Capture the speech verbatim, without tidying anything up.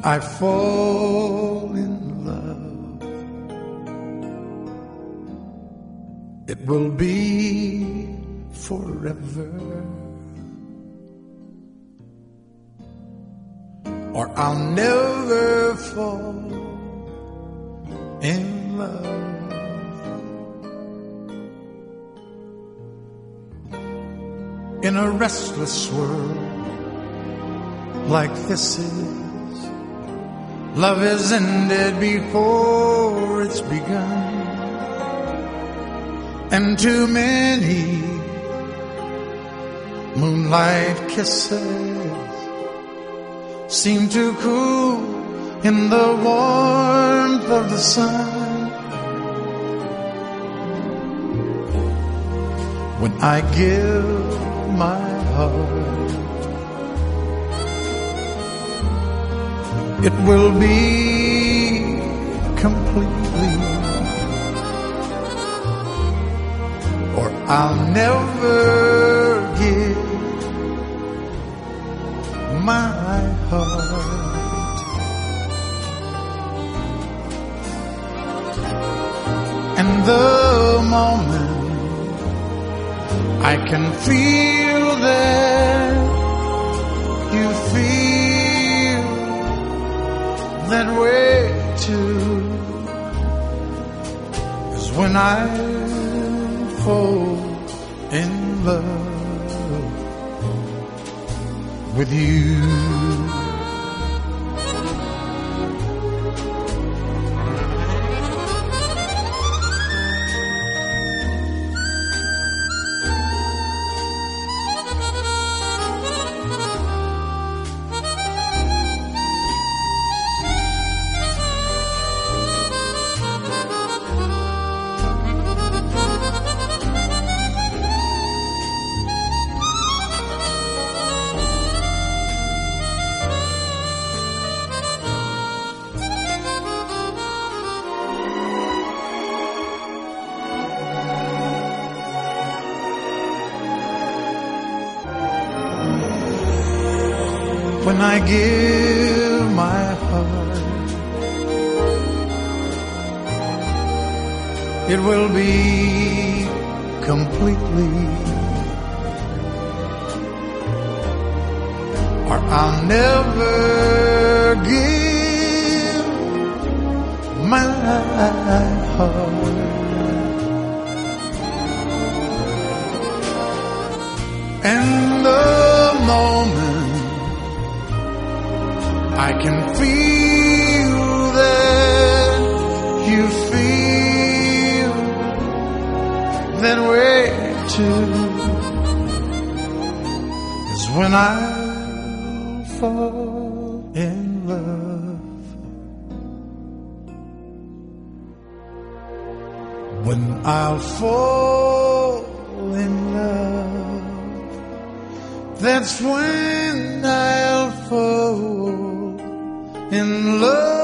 I fall in love, it will be forever, or I'll never fall in love. In a restless world like this is, love is ended before it's begun, and too many moonlight kisses seem to cool in the warmth of the sun. When I give my heart, it will be completely, or I'll never give my heart. And the moment I can feel that you feel that way too is when I fall in love with you. When I give my heart, it will be completely, or I'll never give my heart. And the moment I can feel that you feel that way too is when I'll fall in love. When I'll fall in love, that's when I'll fall in love.